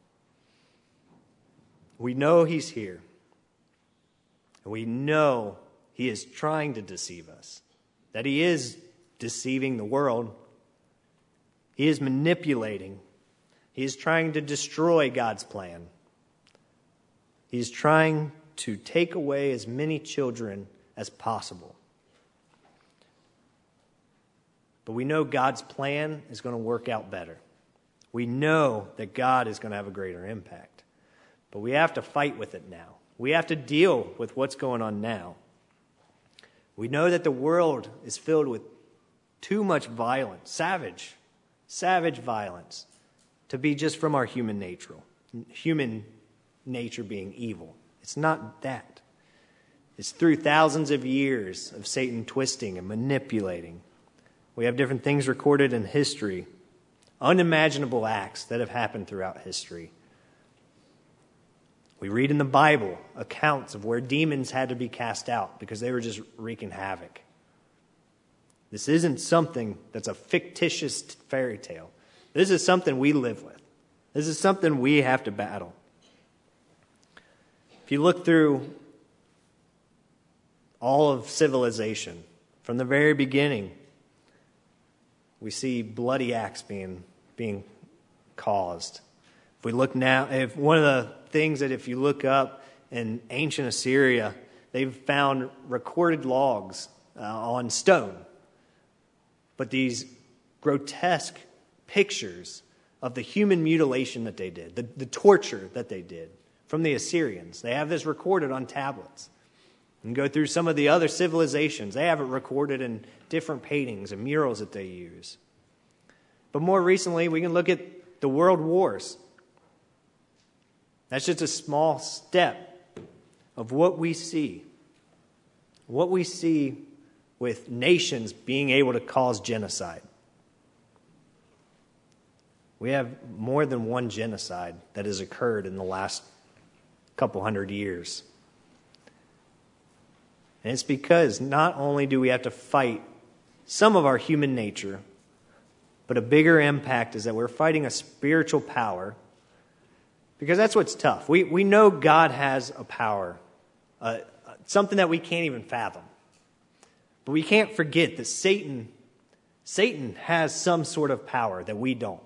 We know he's here. And we know he is trying to deceive us, that he is deceiving the world. He is manipulating. He is trying to destroy God's plan. He is trying to take away as many children as possible. But we know God's plan is going to work out better. We know that God is going to have a greater impact. But we have to fight with it now. We have to deal with what's going on now. We know that the world is filled with too much violence, savage, savage violence, to be just from our human nature, human nature being evil. It's not that. It's through thousands of years of Satan twisting and manipulating. We have different things recorded in history, unimaginable acts that have happened throughout history. We read in the Bible accounts of where demons had to be cast out because they were just wreaking havoc. This isn't something that's a fictitious fairy tale. This is something we live with. This is something we have to battle. If you look through all of civilization, from the very beginning, we see bloody acts being, being caused. If we look now, if one of the things that if you look up in ancient Assyria, they've found recorded logs uh, on stone. But these grotesque pictures of the human mutilation that they did, the, the torture that they did from the Assyrians. They have this recorded on tablets. And go through some of the other civilizations. They have it recorded in different paintings and murals that they use. But more recently, we can look at the world wars. That's just a small step of what we see. What we see with nations being able to cause genocide. We have more than one genocide that has occurred in the last couple hundred years. And it's because not only do we have to fight some of our human nature, but a bigger impact is that we're fighting a spiritual power. Because that's what's tough. We we know God has a power, uh, something that we can't even fathom. But we can't forget that Satan, Satan has some sort of power that we don't.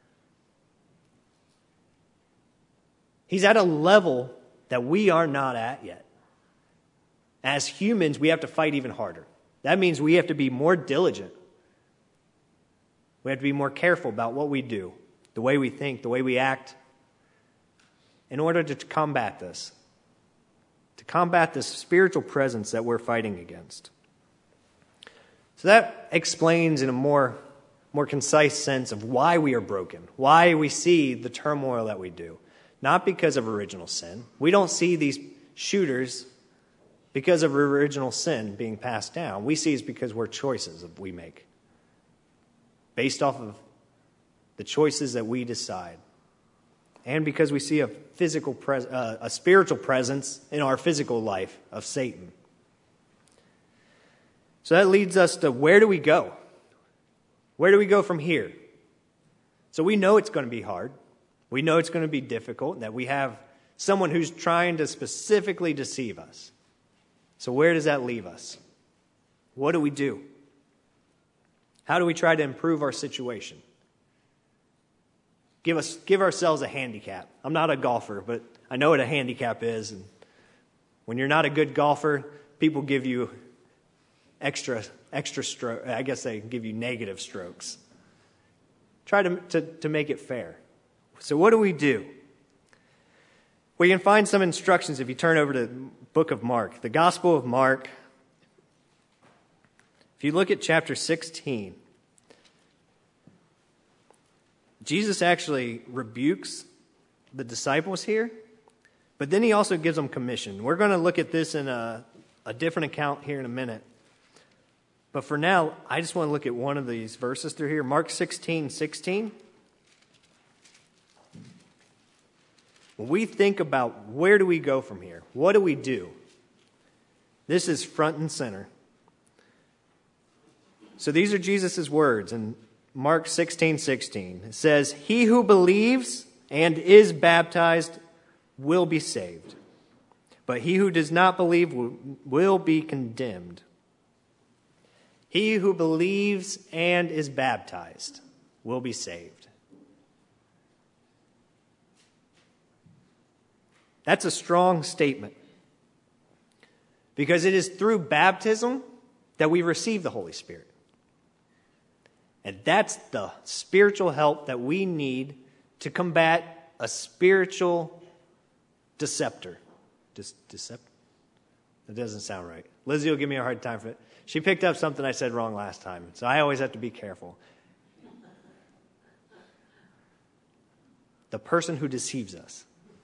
He's at a level that we are not at yet. As humans, we have to fight even harder. That means we have to be more diligent. We have to be more careful about what we do, the way we think, the way we act, in order to combat this, to combat this spiritual presence that we're fighting against. So that explains in a more, more concise sense of why we are broken, why we see the turmoil that we do. Not because of original sin. We don't see these shooters because of original sin being passed down. We see it's because we're choices that we make, based off of the choices that we decide. And because we see a physical, pres- uh, a spiritual presence in our physical life of Satan. So that leads us to, where do we go? Where do we go from here? So we know it's going to be hard. We know it's going to be difficult, that we have someone who's trying to specifically deceive us. So where does that leave us? What do we do? How do we try to improve our situation? Give us, give ourselves a handicap. I'm not a golfer, but I know what a handicap is. And when you're not a good golfer, people give you extra, extra stroke. I guess they give you negative strokes. Try to, to, to make it fair. So what do we do? Well, you can find some instructions if you turn over to the book of Mark, the Gospel of Mark. If you look at chapter sixteen, Jesus actually rebukes the disciples here, but then he also gives them commission. We're going to look at this in a, a different account here in a minute. But for now, I just want to look at one of these verses through here. Mark sixteen sixteen. When we think about where do we go from here, what do we do? This is front and center. So these are Jesus' words in Mark sixteen sixteen. It says, "He who believes and is baptized will be saved, but he who does not believe will, will be condemned." He who believes and is baptized will be saved. That's a strong statement, because it is through baptism that we receive the Holy Spirit. And that's the spiritual help that we need to combat a spiritual deceptor. Dis- decept- that doesn't sound right. Lizzie will give me a hard time for it. She picked up something I said wrong last time, so I always have to be careful. The person who deceives us.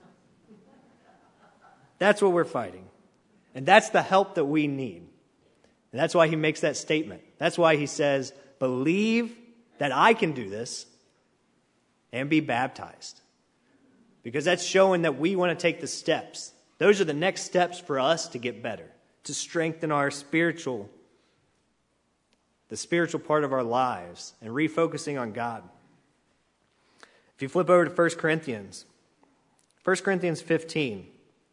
That's what we're fighting. And that's the help that we need. And that's why he makes that statement. That's why he says, believe that I can do this and be baptized. Because that's showing that we want to take the steps. Those are the next steps for us to get better, to strengthen our spiritual, the spiritual part of our lives, and refocusing on God. If you flip over to First Corinthians, First Corinthians fifteen,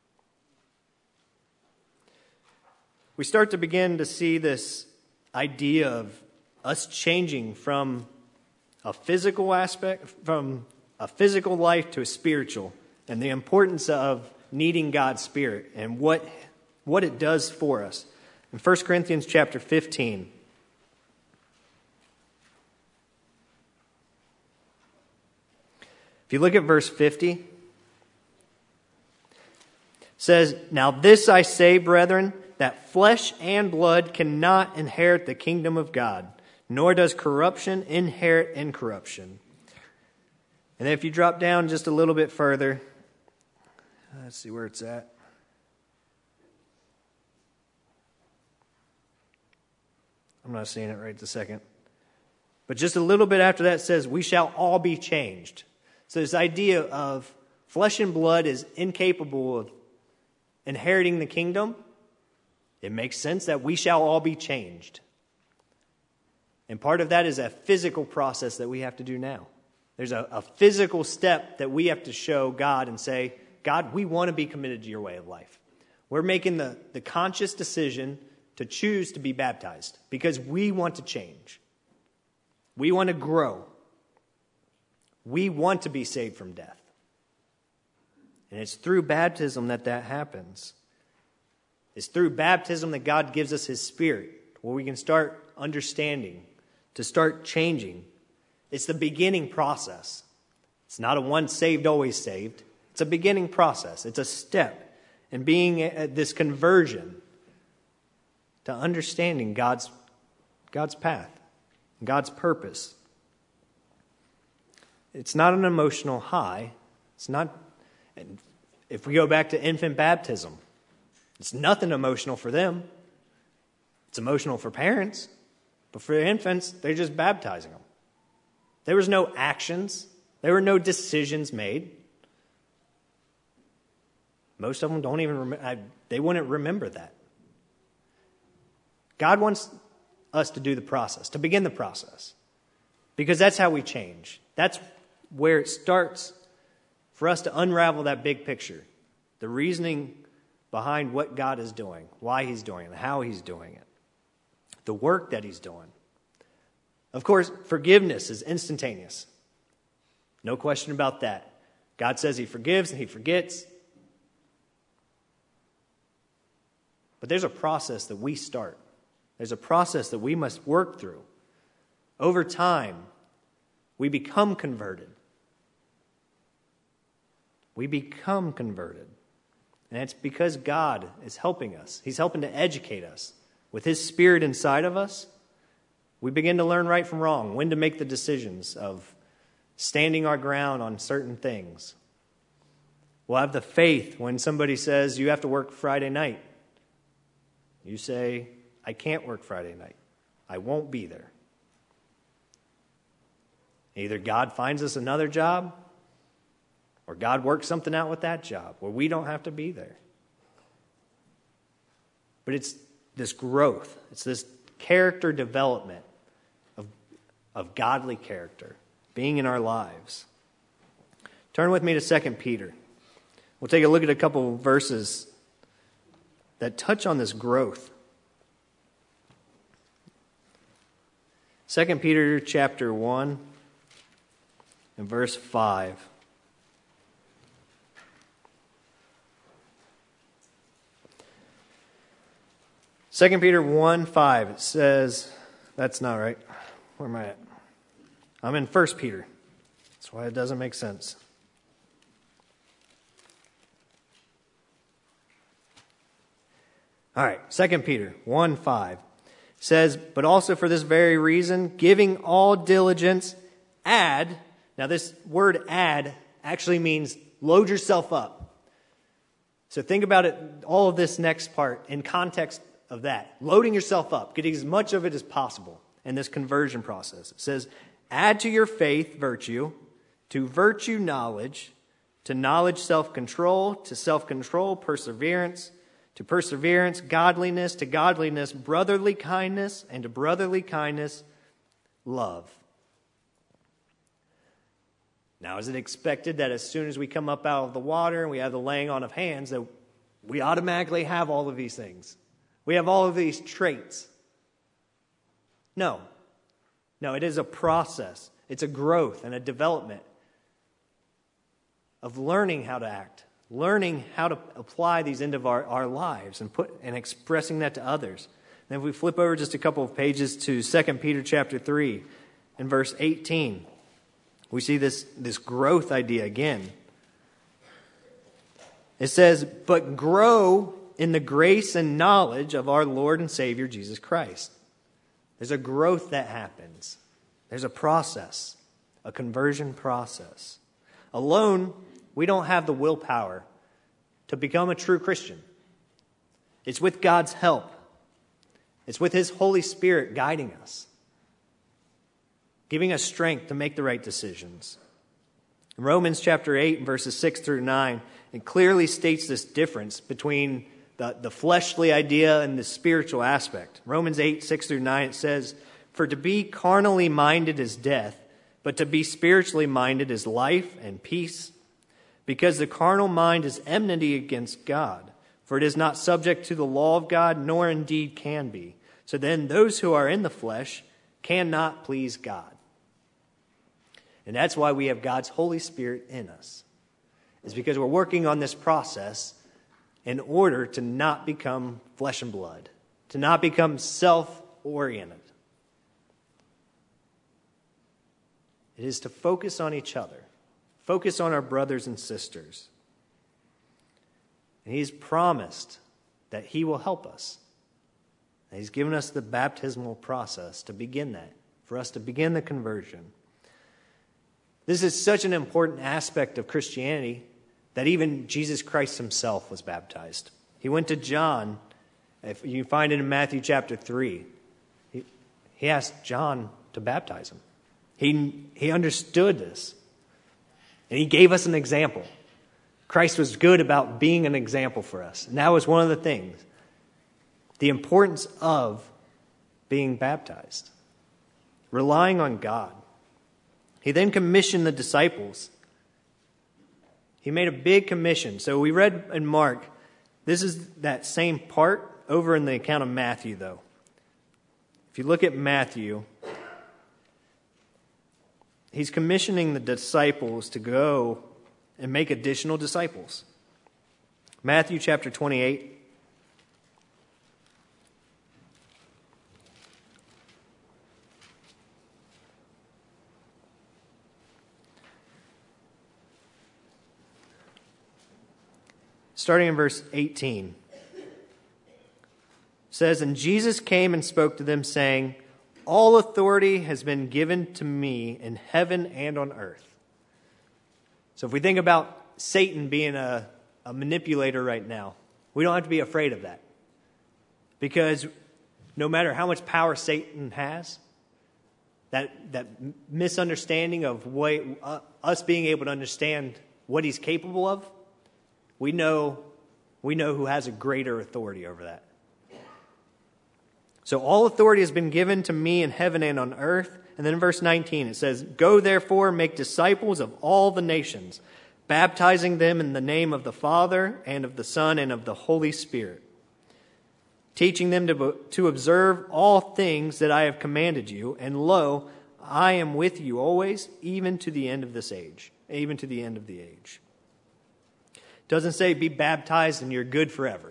we start to begin to see this idea of us changing from a physical aspect, from a physical life to a spiritual, and the importance of needing God's Spirit and what, what it does for us. In First Corinthians chapter fifteen, if you look at verse fifty, it says, "Now this I say, brethren, that flesh and blood cannot inherit the kingdom of God, nor does corruption inherit incorruption." And then if you drop down just a little bit further, let's see where it's at. I'm not seeing it right this second. But just a little bit after that says, "We shall all be changed." So this idea of flesh and blood is incapable of inheriting the kingdom. It makes sense that we shall all be changed. And part of that is a physical process that we have to do now. There's a, a physical step that we have to show God and say, God, we want to be committed to your way of life. We're making the, the conscious decision to choose to be baptized because we want to change. We want to grow. We want to be saved from death. And it's through baptism that that happens. It's through baptism that God gives us his Spirit, where we can start understanding, to start changing. It's the beginning process. It's not a once saved, always saved. It's a beginning process. It's a step in being at this conversion to understanding God's, God's path, God's purpose. It's not an emotional high. It's not, if we go back to infant baptism, it's nothing emotional for them. It's emotional for parents. But for infants, they're just baptizing them. There was no actions. There were no decisions made. Most of them don't even remember. They wouldn't remember that. God wants us to do the process, to begin the process. Because that's how we change. That's where it starts for us to unravel that big picture. The reasoning behind what God is doing, why he's doing it, how he's doing it, the work that he's doing. Of course, forgiveness is instantaneous. No question about that. God says he forgives and he forgets. But there's a process that we start. There's a process that we must work through. Over time, we become converted. We become converted. And it's because God is helping us. He's helping to educate us. With His Spirit inside of us, we begin to learn right from wrong, when to make the decisions of standing our ground on certain things. We'll have the faith when somebody says, you have to work Friday night. You say, I can't work Friday night. I won't be there. Either God finds us another job, or God works something out with that job where we don't have to be there. But it's this growth. It's this character development of, of godly character being in our lives. Turn with me to Second Peter. We'll take a look at a couple of verses that touch on this growth. Second Peter chapter one and verse five. Second Peter one five, it says, that's not right. Where am I at? I'm in First Peter. That's why it doesn't make sense. All right, Second Peter one five says, but also for this very reason, giving all diligence, add. Now this word add actually means load yourself up. So think about it, all of this next part in context of that. Loading yourself up, getting as much of it as possible in this conversion process. It says, add to your faith virtue, to virtue knowledge, to knowledge self-control, to self-control perseverance, to perseverance godliness, to godliness brotherly kindness, and to brotherly kindness love. Now, is it expected that as soon as we come up out of the water and we have the laying on of hands that we automatically have all of these things? We have all of these traits? No. No, it is a process. It's a growth and a development of learning how to act, learning how to apply these into our, our lives and put and expressing that to others. And if we flip over just a couple of pages to Second Peter chapter three and verse eighteen, we see this, this growth idea again. It says, but grow in the grace and knowledge of our Lord and Savior, Jesus Christ. There's a growth that happens. There's a process, a conversion process. Alone, we don't have the willpower to become a true Christian. It's with God's help. It's with His Holy Spirit guiding us, giving us strength to make the right decisions. In Romans chapter eight, verses six through nine, it clearly states this difference between the, the fleshly idea and the spiritual aspect. Romans eight, six through nine, it says, for to be carnally minded is death, but to be spiritually minded is life and peace. Because the carnal mind is enmity against God, for it is not subject to the law of God, nor indeed can be. So then those who are in the flesh cannot please God. And that's why we have God's Holy Spirit in us. It's because we're working on this process in order to not become flesh and blood, to not become self-oriented. It is to focus on each other, focus on our brothers and sisters. And He's promised that He will help us. And He's given us the baptismal process to begin that, for us to begin the conversion. This is such an important aspect of Christianity that even Jesus Christ Himself was baptized. He went to John. If you find it in Matthew chapter three. He, he asked John to baptize him. He, he understood this. And He gave us an example. Christ was good about being an example for us. And that was one of the things. The importance of being baptized. Relying on God. He then commissioned the disciples. He made a big commission. So we read in Mark, this is that same part over in the account of Matthew, though. If you look at Matthew, He's commissioning the disciples to go and make additional disciples. Matthew chapter twenty-eight. starting in verse eighteen. It says, "And Jesus came and spoke to them, saying, 'All authority has been given to me in heaven and on earth.'" So if we think about Satan being a, a manipulator right now, we don't have to be afraid of that. Because no matter how much power Satan has, that, that misunderstanding of what, uh, us being able to understand what he's capable of, we know, we know who has a greater authority over that. So all authority has been given to me in heaven and on earth. And then in verse nineteen it says, "Go therefore, make disciples of all the nations, baptizing them in the name of the Father and of the Son and of the Holy Spirit, teaching them to, to observe all things that I have commanded you. And lo, I am with you always, even to the end of this age, even to the end of the age." It doesn't say be baptized and you're good forever.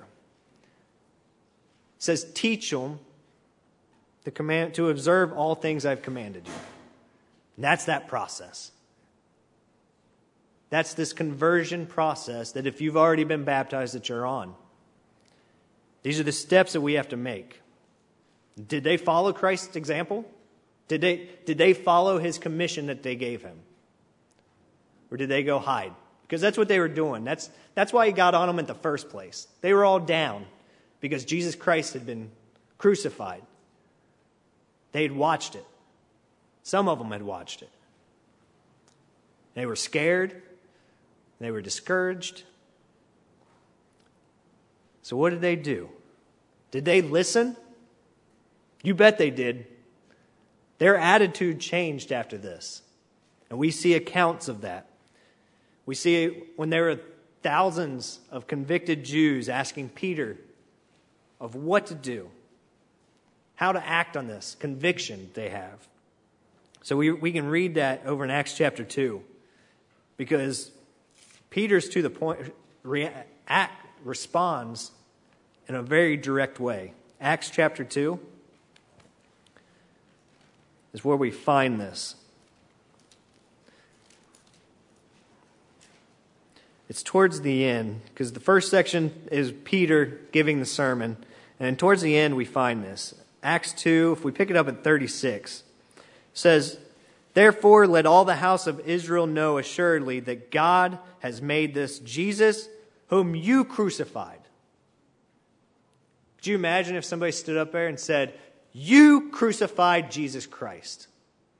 It says teach them to, command, to observe all things I've commanded you. And that's that process. That's this conversion process that if you've already been baptized that you're on. These are the steps that we have to make. Did they follow Christ's example? Did they, did they follow his commission that they gave him? Or did they go hide? Because that's what they were doing. That's, that's why he got on them in the first place. They were all down because Jesus Christ had been crucified. They had watched it. Some of them had watched it. They were scared. They were discouraged. So what did they do? Did they listen? You bet they did. Their attitude changed after this. And we see accounts of that. We see when there were thousands of convicted Jews asking Peter of what to do, how to act on this conviction they have. So we, we can read that over in Acts chapter two. Because Peter's to the point, react, responds in a very direct way. Acts chapter two is where we find this. It's towards the end, because the first section is Peter giving the sermon, and towards the end we find this. Acts two, if we pick it up at thirty-six, says, "Therefore let all the house of Israel know assuredly that God has made this Jesus, whom you crucified." Could you imagine if somebody stood up there and said, "You crucified Jesus Christ"?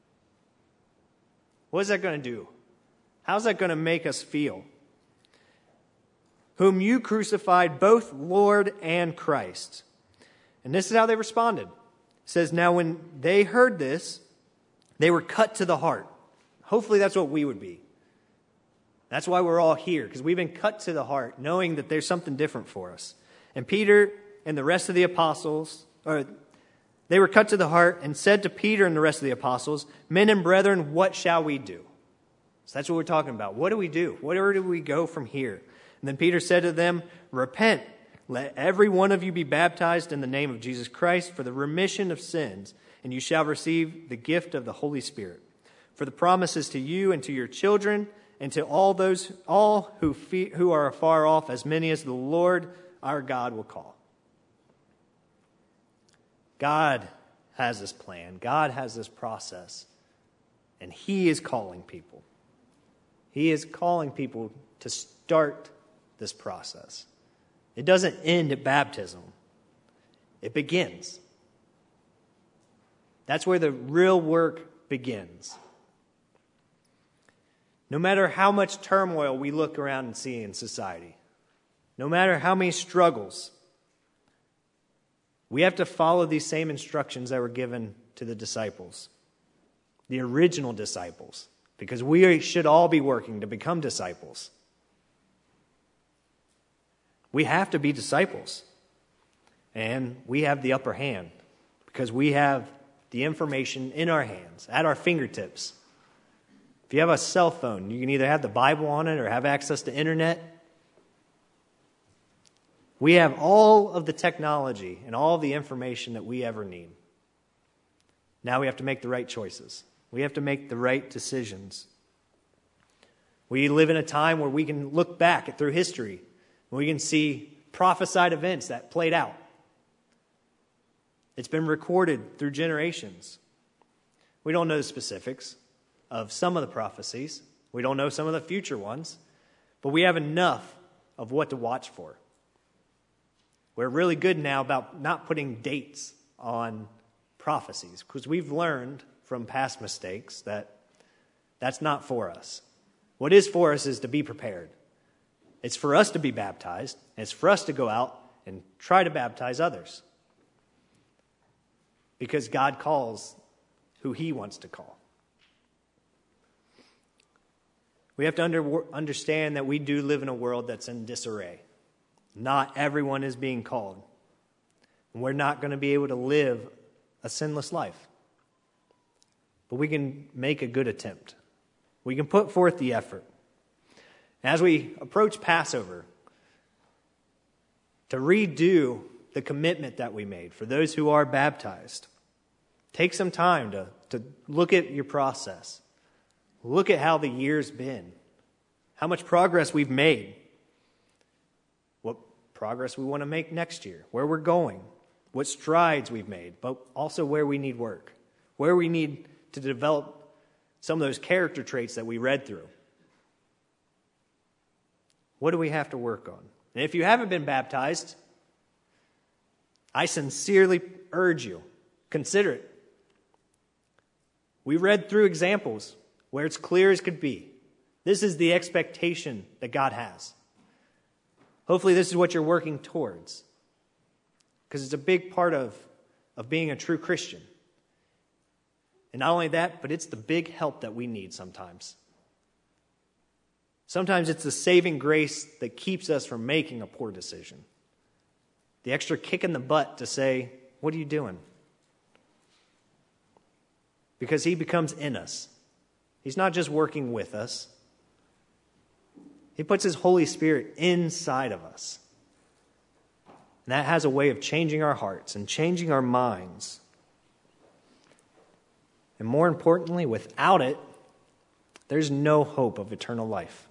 What is that going to do? How's that going to make us feel? "Whom you crucified, both Lord and Christ." And this is how they responded. It says, "Now when they heard this, they were cut to the heart." Hopefully that's what we would be. That's why we're all here, because we've been cut to the heart, knowing that there's something different for us. And Peter and the rest of the apostles, or they were cut to the heart and said to Peter and the rest of the apostles, "Men and brethren, what shall we do?" So that's what we're talking about. What do we do? Where do we go from here? And then Peter said to them, "Repent, let every one of you be baptized in the name of Jesus Christ for the remission of sins, and you shall receive the gift of the Holy Spirit. For the promise is to you and to your children, and to all those all who fe- who are afar off, as many as the Lord our God will call." God has this plan. God has this process. And He is calling people. He is calling people to start this process. It doesn't end at baptism. It begins. That's where the real work begins. No matter how much turmoil we look around and see in society, no matter how many struggles, we have to follow these same instructions that were given to the disciples, the original disciples, because we should all be working to become disciples. We have to be disciples, and we have the upper hand because we have the information in our hands, at our fingertips. If you have a cell phone, you can either have the Bible on it or have access to internet. We have all of the technology and all of the information that we ever need. Now we have to make the right choices. We have to make the right decisions. We live in a time where we can look back through history We can see prophesied events that played out. It's been recorded through generations. We don't know the specifics of some of the prophecies. We don't know some of the future ones. But we have enough of what to watch for. We're really good now about not putting dates on prophecies because we've learned from past mistakes that that's not for us. What is for us is to be prepared. It's for us to be baptized, and it's for us to go out and try to baptize others. Because God calls who he wants to call. We have to under, understand that we do live in a world that's in disarray. Not everyone is being called. And we're not going to be able to live a sinless life. But we can make a good attempt. We can put forth the effort. As we approach Passover, to redo the commitment that we made for those who are baptized, take some time to, to look at your process. Look at how the year's been, how much progress we've made, what progress we want to make next year, where we're going, what strides we've made, but also where we need work, where we need to develop some of those character traits that we read through. What do we have to work on? And if you haven't been baptized, I sincerely urge you, consider it. We read through examples where it's clear as could be. This is the expectation that God has. Hopefully this is what you're working towards. Because it's a big part of, of being a true Christian. And not only that, but it's the big help that we need sometimes. Sometimes it's the saving grace that keeps us from making a poor decision. The extra kick in the butt to say, what are you doing? Because he becomes in us. He's not just working with us. He puts his Holy Spirit inside of us. And that has a way of changing our hearts and changing our minds. And more importantly, without it, there's no hope of eternal life.